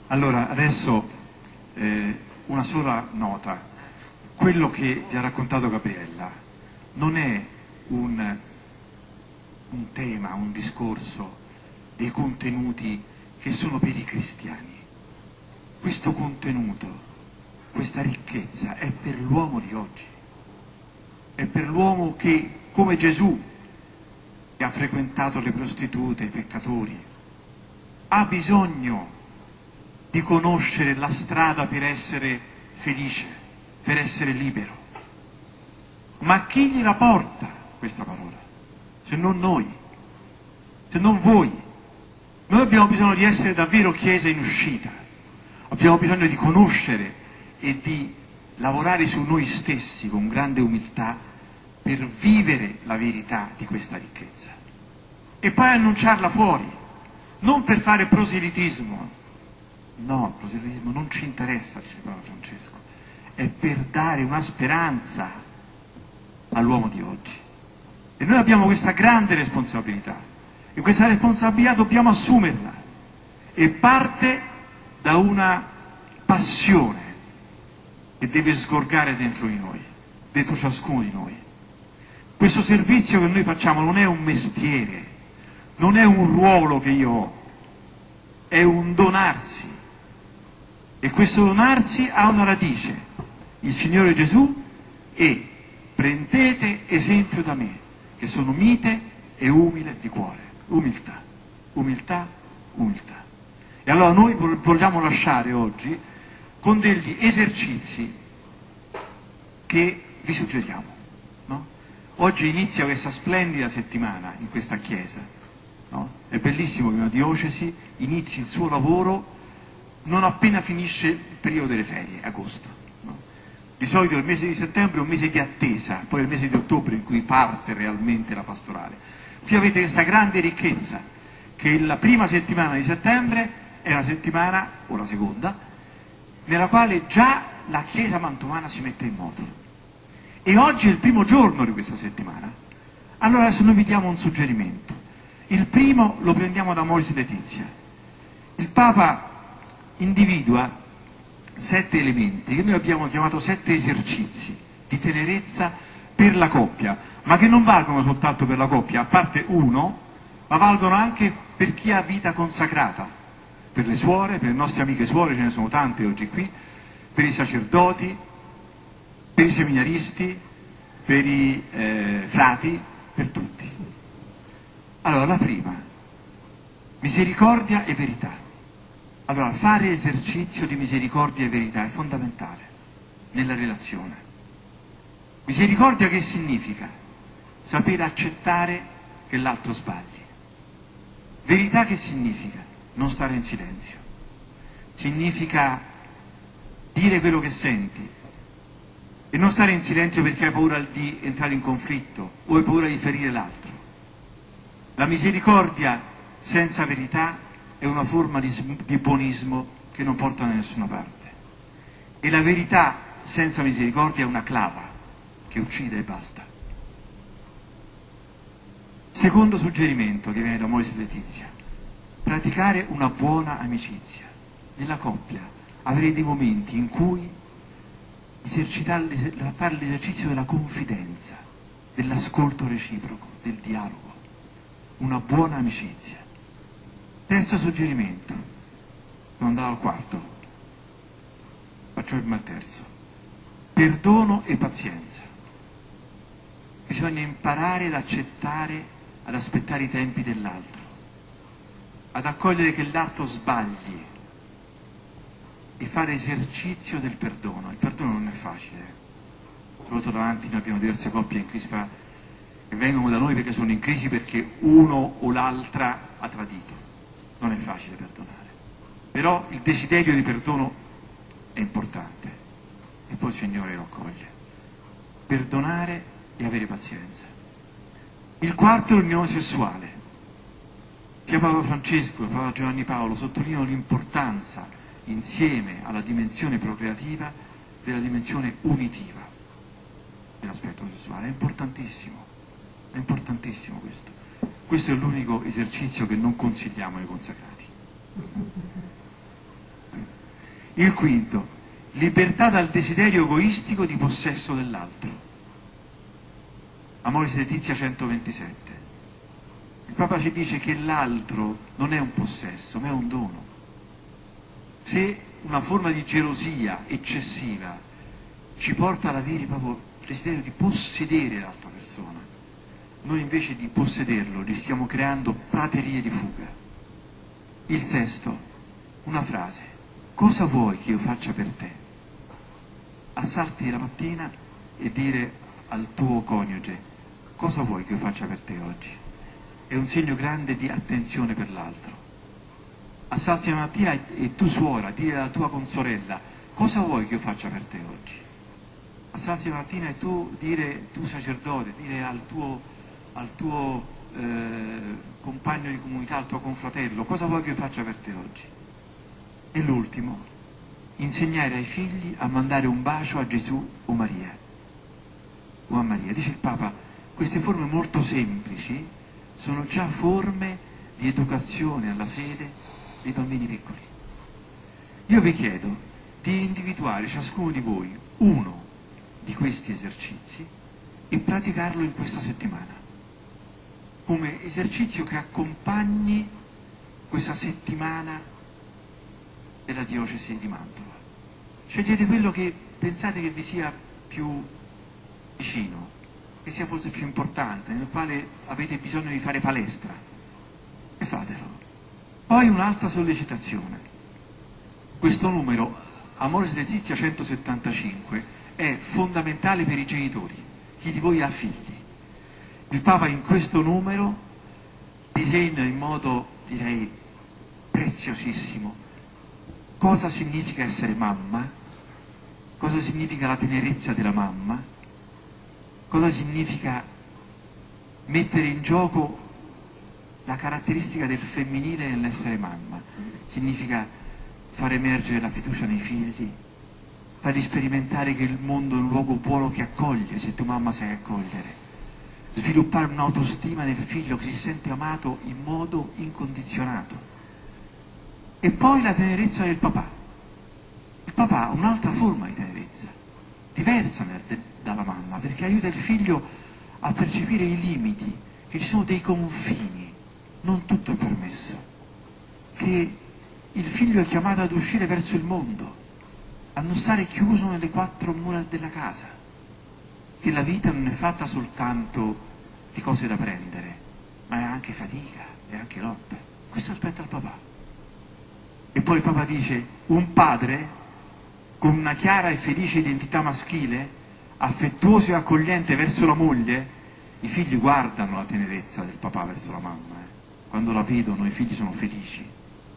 Allora, adesso una sola nota. Quello che vi ha raccontato Gabriella non è un tema, un discorso dei contenuti che sono per i cristiani. Questo contenuto, questa ricchezza è per l'uomo di oggi. È per l'uomo che, come Gesù, che ha frequentato le prostitute, i peccatori, ha bisogno di conoscere la strada per essere felice, per essere libero. Ma chi gliela porta questa parola? Se non noi, se non voi. Noi abbiamo bisogno di essere davvero Chiesa in uscita, abbiamo bisogno di conoscere e di lavorare su noi stessi con grande umiltà per vivere la verità di questa ricchezza e poi annunciarla fuori, non per fare proselitismo. No, il proselitismo non ci interessa, dice Papa Francesco, è per dare una speranza all'uomo di oggi. E noi abbiamo questa grande responsabilità, e questa responsabilità dobbiamo assumerla, e parte da una passione che deve sgorgare dentro di noi, dentro ciascuno di noi. Questo servizio che noi facciamo non è un mestiere, non è un ruolo che io ho, è un donarsi. E questo donarsi ha una radice, il Signore Gesù, e prendete esempio da me, che sono mite e umile di cuore. Umiltà, umiltà, umiltà. E allora noi vogliamo lasciare oggi con degli esercizi che vi suggeriamo. No? Oggi inizia questa splendida settimana in questa Chiesa. No? È bellissimo che una diocesi inizi il suo lavoro non appena finisce il periodo delle ferie, agosto. No? Di solito il mese di settembre è un mese di attesa, poi è il mese di ottobre in cui parte realmente la pastorale. Qui avete questa grande ricchezza, che la prima settimana di settembre è una settimana, o la seconda, nella quale già la Chiesa mantovana si mette in moto. E oggi è il primo giorno di questa settimana. Allora adesso noi vi diamo un suggerimento. Il primo lo prendiamo da Amoris Laetitia. Il Papa individua 7 elementi che noi abbiamo chiamato 7 esercizi di tenerezza per la coppia, ma che non valgono soltanto per la coppia, a parte uno, ma valgono anche per chi ha vita consacrata, per le suore, per le nostre amiche suore, ce ne sono tante oggi qui, per i sacerdoti, per i seminaristi, per i frati, per tutti. Allora, la prima, misericordia e verità. Allora, fare esercizio di misericordia e verità è fondamentale nella relazione. Misericordia che significa? Sapere accettare che l'altro sbagli. Verità che significa? Non stare in silenzio. Significa dire quello che senti e non stare in silenzio perché hai paura di entrare in conflitto o hai paura di ferire l'altro. La misericordia senza verità è una forma di buonismo che non porta da nessuna parte. E la verità senza misericordia è una clava che uccide e basta. Secondo suggerimento che viene da Amoris Laetitia: praticare una buona amicizia. Nella coppia avere dei momenti in cui fare l'esercizio della confidenza, dell'ascolto reciproco, del dialogo. Una buona amicizia. Terzo suggerimento, sono andato al quarto, faccio il terzo. Perdono e pazienza. Bisogna imparare ad accettare, ad aspettare i tempi dell'altro, ad accogliere che l'altro sbagli e fare esercizio del perdono. Il perdono non è facile. Soprattutto davanti noi abbiamo diverse coppie in crisi che vengono da noi perché sono in crisi perché uno o l'altra ha tradito. Non è facile perdonare, però il desiderio di perdono è importante e poi il Signore lo accoglie. Perdonare e avere pazienza. Il quarto è l'unione sessuale. Sia Papa Francesco che Papa Giovanni Paolo sottolineano l'importanza, insieme alla dimensione procreativa, della dimensione unitiva dell'aspetto sessuale. È importantissimo questo. Questo è l'unico esercizio che non consigliamo ai consacrati. Il quinto, libertà dal desiderio egoistico di possesso dell'altro. Amoris Laetitia 127. Il Papa ci dice che l'altro non è un possesso, ma è un dono. Se una forma di gelosia eccessiva ci porta ad avere proprio il desiderio di possedere l'altra persona, noi invece di possederlo gli stiamo creando praterie di fuga. Il sesto, una frase: cosa vuoi che io faccia per te? Alzarti la mattina e dire al tuo coniuge: cosa vuoi che io faccia per te oggi? È un segno grande di attenzione per l'altro. Alzarti la mattina e tu suora dire alla tua consorella: cosa vuoi che io faccia per te oggi? Alzarti la mattina e tu sacerdote, dire al tuo compagno di comunità, al tuo confratello: cosa vuoi che io faccia per te oggi? E l'ultimo, insegnare ai figli a mandare un bacio a Gesù o Maria. O a Maria. Dice il Papa, queste forme molto semplici sono già forme di educazione alla fede dei bambini piccoli. Io vi chiedo di individuare ciascuno di voi uno di questi esercizi e praticarlo in questa settimana, come esercizio che accompagni questa settimana della diocesi di Mantova. Scegliete quello che pensate che vi sia più vicino, che sia forse più importante, nel quale avete bisogno di fare palestra, e fatelo. Poi un'altra sollecitazione. Questo numero, Amoris Laetitia 175, è fondamentale per i genitori, chi di voi ha figli. Il Papa in questo numero disegna in modo, direi, preziosissimo cosa significa essere mamma, cosa significa la tenerezza della mamma, cosa significa mettere in gioco la caratteristica del femminile nell'essere mamma. Significa far emergere la fiducia nei figli, fargli sperimentare che il mondo è un luogo buono che accoglie, se tu mamma sai accogliere, sviluppare un'autostima nel figlio che si sente amato in modo incondizionato. E poi la tenerezza del papà. Il papà ha un'altra forma di tenerezza, diversa dalla mamma, perché aiuta il figlio a percepire i limiti, che ci sono dei confini, non tutto è permesso, che il figlio è chiamato ad uscire verso il mondo, a non stare chiuso nelle quattro mura della casa, che la vita non è fatta soltanto di cose da prendere, ma è anche fatica, è anche lotta. Questo aspetta il papà. E poi il papà dice, un padre con una chiara e felice identità maschile, affettuoso e accogliente verso la moglie, i figli guardano la tenerezza del papà verso la mamma. Quando la vedono i figli sono felici.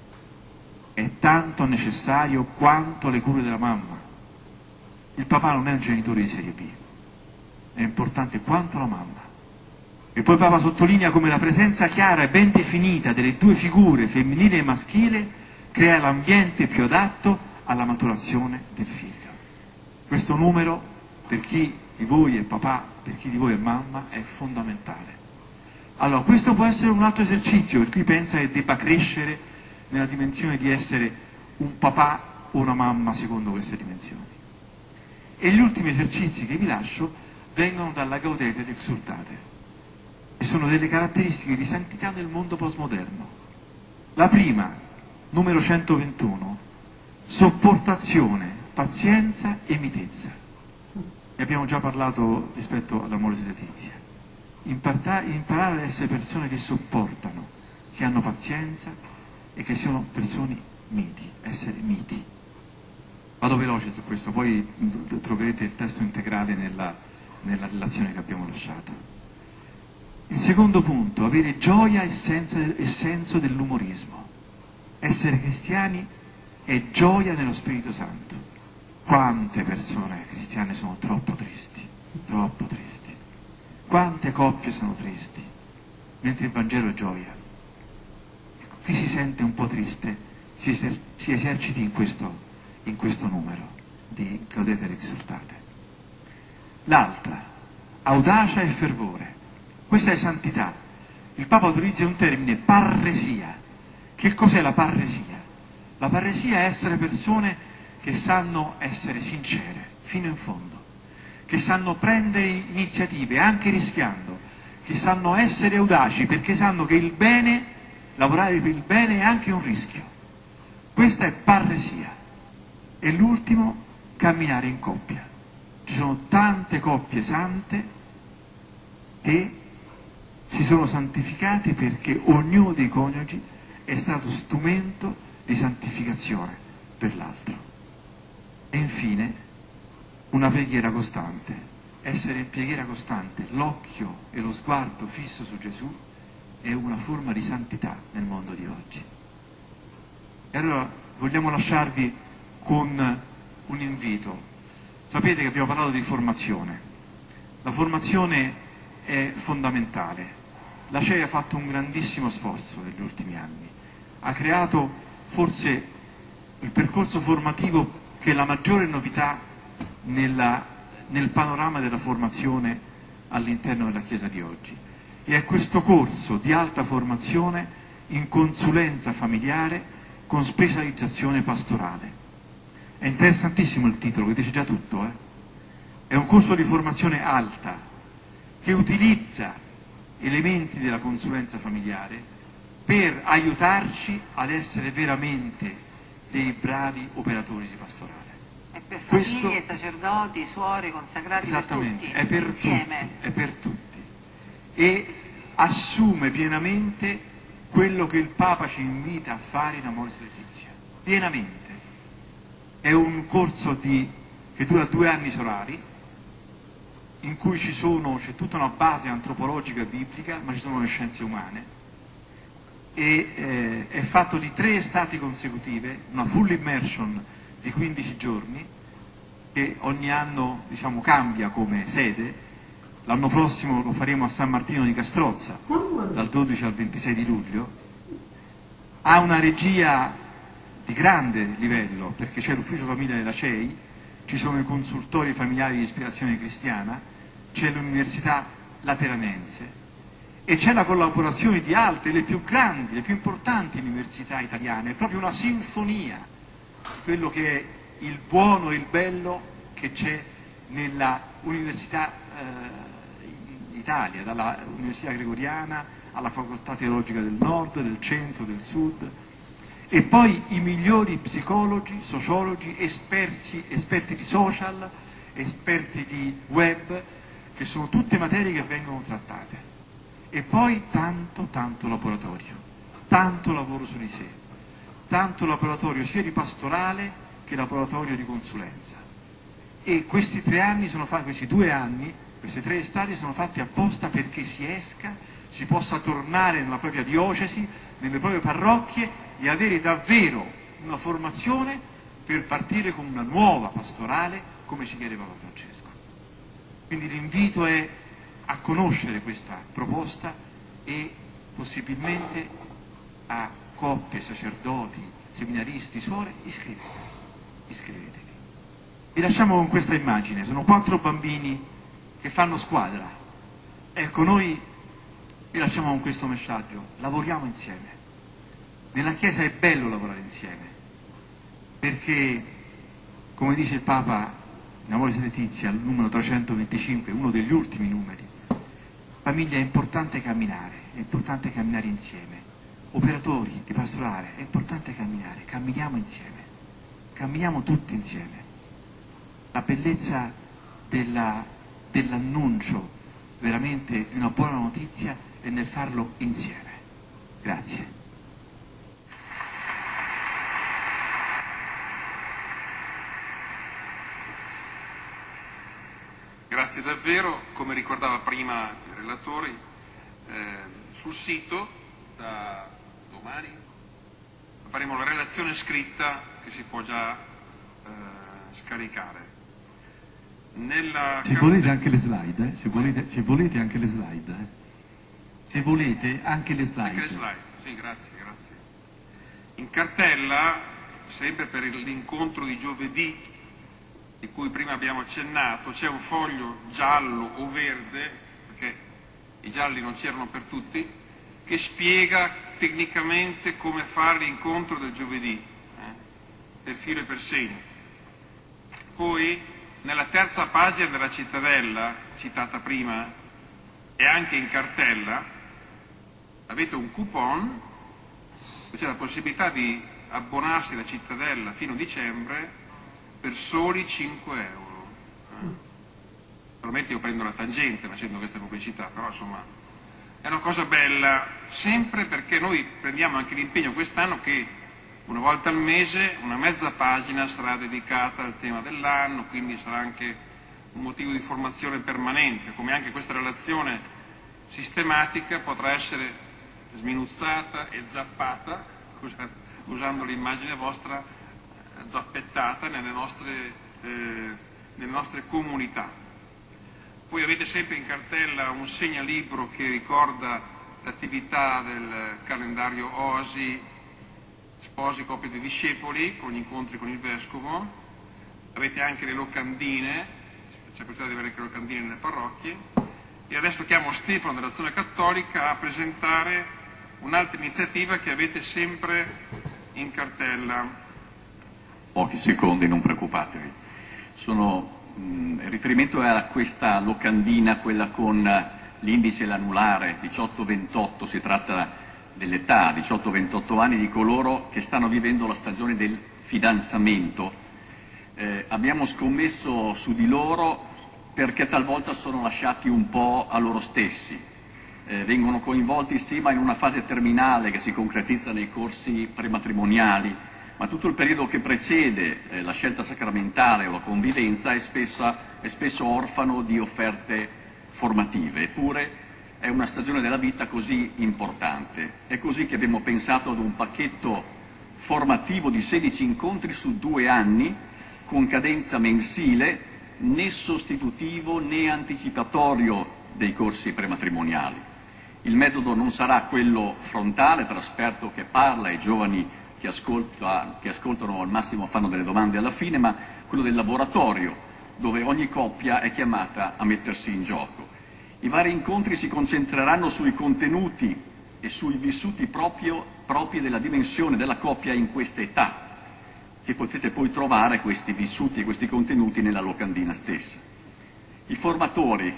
È tanto necessario quanto le cure della mamma. Il papà non è un genitore di serie B, è importante quanto la mamma. E poi Papa sottolinea come la presenza chiara e ben definita delle due figure, femminile e maschile, crea l'ambiente più adatto alla maturazione del figlio. Questo numero, per chi di voi è papà, per chi di voi è mamma, è fondamentale. Allora, questo può essere un altro esercizio per chi pensa che debba crescere nella dimensione di essere un papà o una mamma secondo queste dimensioni. E gli ultimi esercizi che vi lascio vengono dalla Gaudete ed Exsultate e sono delle caratteristiche di santità nel mondo postmoderno. La prima, numero 121, sopportazione, pazienza e mitezza. Ne abbiamo già parlato rispetto all'Amoris Laetitia. Imparare ad essere persone che sopportano, che hanno pazienza e che sono persone miti, essere miti. Vado veloce su questo, poi troverete il testo integrale nella relazione che abbiamo lasciato. Il secondo punto, avere gioia e senso dell'umorismo. Essere cristiani è gioia nello Spirito Santo. Quante persone cristiane sono troppo tristi, troppo tristi. Quante coppie sono tristi, mentre il Vangelo è gioia. Chi si sente un po' triste si eserciti in questo numero di Gaudete ed Exsultate. L'altra, audacia e fervore. Questa è santità. Il Papa utilizza un termine, parresia. Che cos'è la parresia? La parresia è essere persone che sanno essere sincere fino in fondo, che sanno prendere iniziative anche rischiando, che sanno essere audaci perché sanno che il bene, lavorare per il bene è anche un rischio. Questa è parresia. E l'ultimo, camminare in coppia. Ci sono tante coppie sante che si sono santificate perché ognuno dei coniugi è stato strumento di santificazione per l'altro. E infine, una preghiera costante. Essere in preghiera costante, l'occhio e lo sguardo fisso su Gesù è una forma di santità nel mondo di oggi. E allora vogliamo lasciarvi con un invito. Sapete che abbiamo parlato di formazione. La formazione è fondamentale. La CEI ha fatto un grandissimo sforzo negli ultimi anni. Ha creato forse il percorso formativo che è la maggiore novità nel panorama della formazione all'interno della Chiesa di oggi. E è questo corso di alta formazione in consulenza familiare con specializzazione pastorale. È interessantissimo il titolo, che dice già tutto. È un corso di formazione alta che utilizza elementi della consulenza familiare per aiutarci ad essere veramente dei bravi operatori di pastorale. È per famiglie, sacerdoti, suore, consacrati, esattamente, per tutti, insieme. È per tutti. E assume pienamente quello che il Papa ci invita a fare in Amoris Laetitia. Pienamente. È un corso che dura 2 anni solari, in cui c'è tutta una base antropologica e biblica, ma ci sono le scienze umane, e è fatto di 3 estati consecutive, una full immersion di 15 giorni, che ogni anno cambia come sede. L'anno prossimo lo faremo a San Martino di Castrozza, dal 12 al 26 di luglio. Ha una regia di grande livello, perché c'è l'ufficio famiglia della CEI, ci sono i consultori familiari di ispirazione cristiana, c'è l'Università Lateranense e c'è la collaborazione di altre, le più grandi, le più importanti università italiane. È proprio una sinfonia di quello che è il buono e il bello che c'è nella università in Italia, dalla Università Gregoriana alla Facoltà Teologica del Nord, del Centro, del Sud. E poi i migliori psicologi, sociologi, esperti di social, esperti di web, che sono tutte materie che vengono trattate. E poi tanto laboratorio, tanto lavoro su di sé, tanto laboratorio sia di pastorale che laboratorio di consulenza. E questi 2 anni, queste 3 estati sono fatti apposta perché si possa tornare nella propria diocesi, nelle proprie parrocchie e avere davvero una formazione per partire con una nuova pastorale come ci chiede Papa Francesco. Quindi l'invito è a conoscere questa proposta e possibilmente a coppie, sacerdoti, seminaristi, suore, iscrivetevi. Vi lasciamo con questa immagine, sono 4 bambini che fanno squadra. Ecco, noi vi lasciamo con questo messaggio: lavoriamo insieme. Nella Chiesa è bello lavorare insieme, perché, come dice il Papa in Amoris Laetitia, il numero 325, uno degli ultimi numeri, famiglia è importante camminare insieme. Operatori di pastorale, è importante camminare, camminiamo insieme, camminiamo tutti insieme. La bellezza dell'annuncio veramente di una buona notizia è nel farlo insieme. Grazie. Grazie davvero. Come ricordava prima il relatore, sul sito da domani faremo la relazione scritta che si può già scaricare. Se volete anche le slide, se volete anche le slide. Se volete anche le slide. Anche le slide, sì, grazie. In cartella, sempre per l'incontro di giovedì, di cui prima abbiamo accennato, c'è un foglio giallo o verde, perché i gialli non c'erano per tutti, che spiega tecnicamente come fare l'incontro del giovedì, per filo e per segno. Poi nella terza pagina della cittadella, citata prima, e anche in cartella, avete un coupon, c'è la possibilità di abbonarsi alla cittadella fino a dicembre per soli 5 euro. Naturalmente io prendo la tangente facendo queste pubblicità, però insomma è una cosa bella, sempre perché noi prendiamo anche l'impegno quest'anno che una volta al mese una mezza pagina sarà dedicata al tema dell'anno, quindi sarà anche un motivo di formazione permanente, come anche questa relazione sistematica potrà essere sminuzzata e zappata, usando l'immagine vostra, zappettata nelle nostre comunità. Poi avete sempre in cartella un segnalibro che ricorda l'attività del calendario OASI, Sposi, coppie di discepoli, con gli incontri con il Vescovo. Avete anche le locandine, c'è possibilità di avere anche le locandine nelle parrocchie. E adesso chiamo Stefano dell'Azione Cattolica a presentare un'altra iniziativa che avete sempre in cartella. Pochi secondi, non preoccupatevi. Il riferimento è a questa locandina, quella con l'indice e l'anulare 18-28, si tratta dell'età 18-28 anni di coloro che stanno vivendo la stagione del fidanzamento. Abbiamo scommesso su di loro perché talvolta sono lasciati un po' a loro stessi. Vengono coinvolti sì, ma in una fase terminale che si concretizza nei corsi prematrimoniali, ma tutto il periodo che precede la scelta sacramentale o la convivenza è spesso orfano di offerte formative. Eppure è una stagione della vita così importante. È così che abbiamo pensato ad un pacchetto formativo di 16 incontri su 2 anni, con cadenza mensile, né sostitutivo né anticipatorio dei corsi prematrimoniali. Il metodo non sarà quello frontale, tra esperto che parla e giovani che ascoltano al massimo fanno delle domande alla fine, ma quello del laboratorio, dove ogni coppia è chiamata a mettersi in gioco. I vari incontri si concentreranno sui contenuti e sui vissuti propri della dimensione della coppia in questa età, e potete poi trovare questi vissuti e questi contenuti nella locandina stessa. I formatori,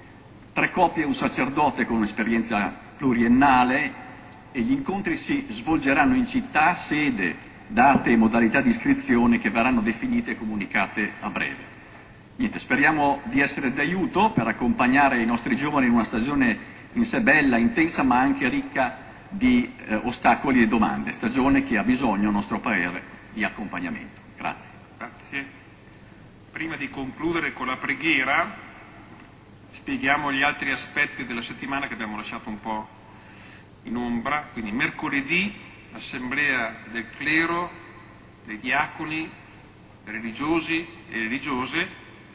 3 coppie e un sacerdote con un'esperienza pluriennale, e gli incontri si svolgeranno in città, sede, date e modalità di iscrizione che verranno definite e comunicate a breve. Niente, speriamo di essere d'aiuto per accompagnare i nostri giovani in una stagione in sé bella, intensa, ma anche ricca di ostacoli e domande, stagione che ha bisogno, a nostro parere, di accompagnamento. Grazie. Grazie. Prima di concludere con la preghiera, spieghiamo gli altri aspetti della settimana che abbiamo lasciato un po' in ombra. Quindi mercoledì, assemblea del clero, dei diaconi, dei religiosi e religiose,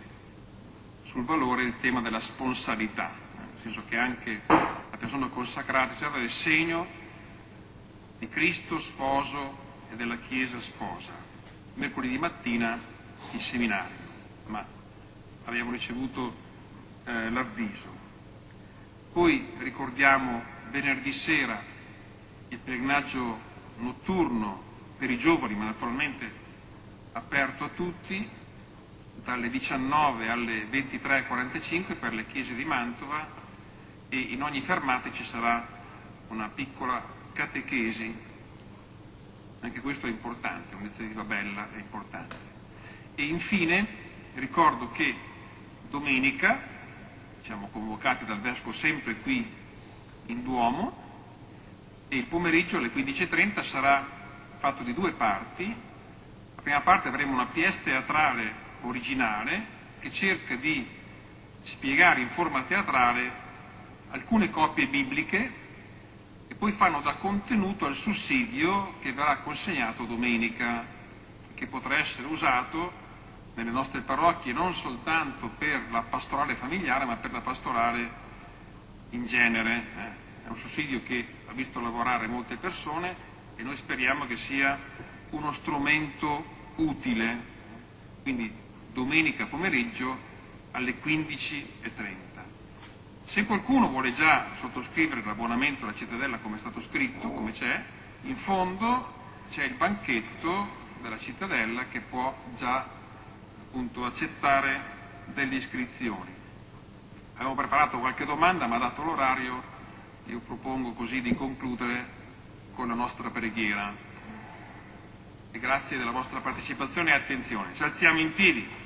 sul valore del tema della sponsalità, nel senso che anche la persona consacrata serve del segno di Cristo sposo e della Chiesa sposa. Mercoledì mattina il seminario, ma abbiamo ricevuto l'avviso. Poi ricordiamo venerdì sera il pellegrinaggio notturno per i giovani, ma naturalmente aperto a tutti, dalle 19 alle 23:45 per le chiese di Mantova, e in ogni fermata ci sarà una piccola catechesi. Anche questo è importante, un'iniziativa bella e importante. E infine ricordo che domenica siamo convocati dal Vescovo sempre qui in Duomo, e il pomeriggio alle 15:30 sarà fatto di 2 parti. La prima parte avremo una pièce teatrale originale che cerca di spiegare in forma teatrale alcune coppie bibliche e poi fanno da contenuto al sussidio che verrà consegnato domenica, che potrà essere usato nelle nostre parrocchie non soltanto per la pastorale familiare ma per la pastorale in genere. È un sussidio che ha visto lavorare molte persone e noi speriamo che sia uno strumento utile. Quindi domenica pomeriggio alle 15:30. Se qualcuno vuole già sottoscrivere l'abbonamento alla Cittadella come è stato scritto, come c'è, in fondo c'è il banchetto della Cittadella che può già appunto accettare delle iscrizioni. Avevo preparato qualche domanda, ma dato l'orario io propongo così di concludere con la nostra preghiera. E grazie della vostra partecipazione e attenzione. Ci alziamo in piedi.